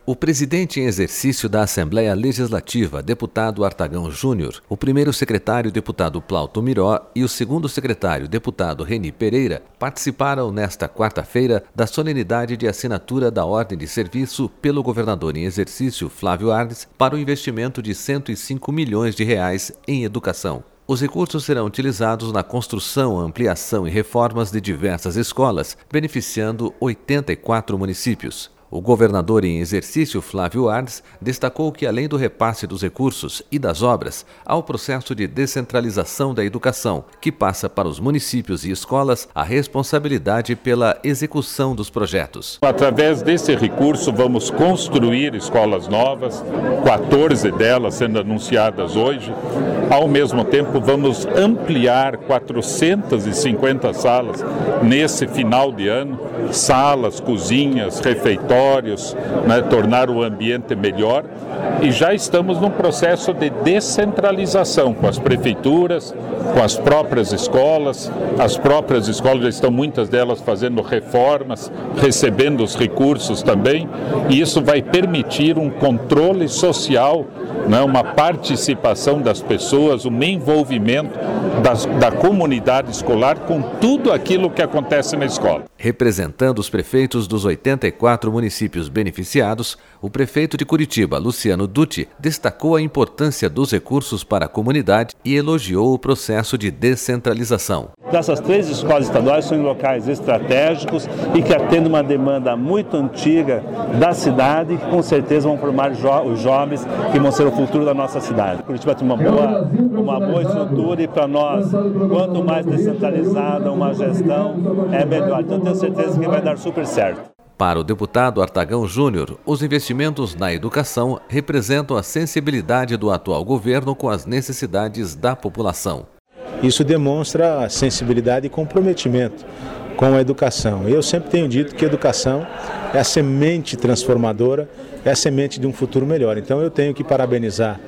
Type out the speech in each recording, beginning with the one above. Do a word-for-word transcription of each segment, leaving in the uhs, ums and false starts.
O presidente em exercício da Assembleia Legislativa, deputado Artagão Júnior, o primeiro secretário, deputado Plauto Miró, e o segundo secretário, deputado Reni Pereira, participaram nesta quarta-feira da solenidade de assinatura da ordem de serviço pelo governador em exercício, Flávio Arnes, para o investimento de cento e cinco milhões de reais em educação. Os recursos serão utilizados na construção, ampliação e reformas de diversas escolas, beneficiando oitenta e quatro municípios. O governador em exercício, Flávio Arnes, destacou que, além do repasse dos recursos e das obras, há o processo de descentralização da educação, que passa para os municípios e escolas a responsabilidade pela execução dos projetos. Através desse recurso, vamos construir escolas novas, quatorze delas sendo anunciadas hoje. Ao mesmo tempo, vamos ampliar quatrocentas e cinquenta salas nesse final de ano, salas, cozinhas, refeitórios, né, tornar o ambiente melhor, e já estamos num processo de descentralização com as prefeituras, com as próprias escolas. As próprias escolas já estão, muitas delas, fazendo reformas, recebendo os recursos também, e isso vai permitir um controle social, né, uma participação das pessoas, um envolvimento das, da comunidade escolar com tudo aquilo que acontece na escola. Representando os prefeitos dos oitenta e quatro municípios beneficiados, o prefeito de Curitiba, Luciano Dutti, destacou a importância dos recursos para a comunidade e elogiou o processo de descentralização. Essas três escolas estaduais são em locais estratégicos e que atendem uma demanda muito antiga da cidade e que com certeza vão formar jo- os jovens que vão ser o futuro da nossa cidade. Curitiba tem uma boa, uma boa estrutura e para nós, quanto mais descentralizada uma gestão, é melhor. Então tenho certeza que vai dar super certo. Para o deputado Artagão Júnior, os investimentos na educação representam a sensibilidade do atual governo com as necessidades da população. Isso demonstra sensibilidade e comprometimento com a educação. Eu sempre tenho dito que a educação é a semente transformadora, é a semente de um futuro melhor. Então eu tenho que parabenizar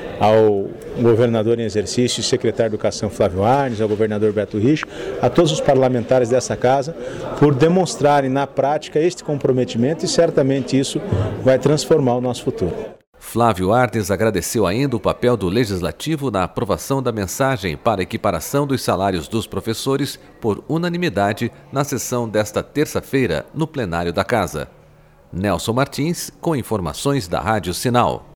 ao governador em exercício e secretário de Educação Flávio Arnes, ao governador Beto Richa, a todos os parlamentares dessa casa por demonstrarem na prática este comprometimento, e certamente isso vai transformar o nosso futuro. Flávio Arnes agradeceu ainda o papel do Legislativo na aprovação da mensagem para a equiparação dos salários dos professores por unanimidade na sessão desta terça-feira no plenário da Casa. Nelson Martins, com informações da Rádio Sinal.